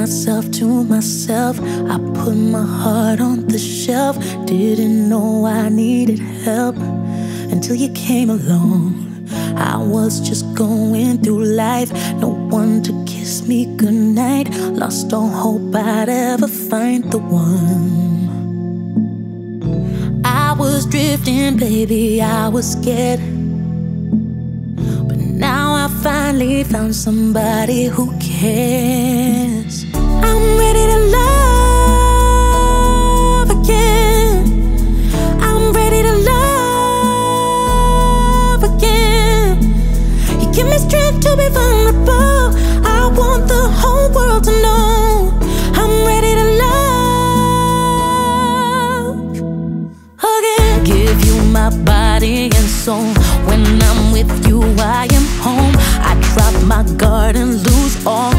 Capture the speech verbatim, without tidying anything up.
myself to myself. I put my heart on the shelf. Didn't know I needed help until you came along. I was just going through life, no one to kiss me goodnight. Lost all hope I'd ever find the one. I was drifting, baby, I was scared, but now I finally found somebody who cares. I'm ready to love again. I'm ready to love again. You give me strength to be vulnerable. I want the whole world to know I'm ready to love again. Give you my body and soul. When I'm with you, I am home. I drop my guard and lose all